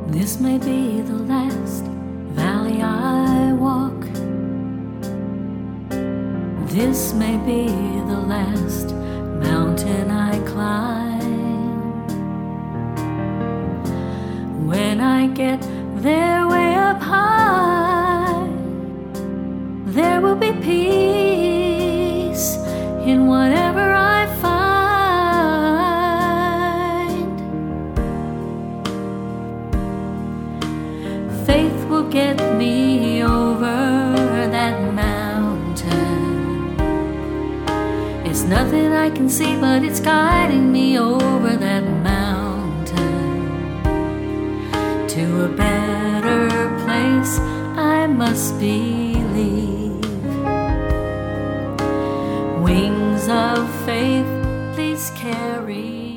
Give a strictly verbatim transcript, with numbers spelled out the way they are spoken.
This may be the last valley I walk. This may be the last mountain I climb. When I get there way up high, there will be peace in whatever I find. Faith will get me over that mountain. It's nothing I can see, but it's guiding me over that mountain to a better place. I must believe. Wings of faith, please carry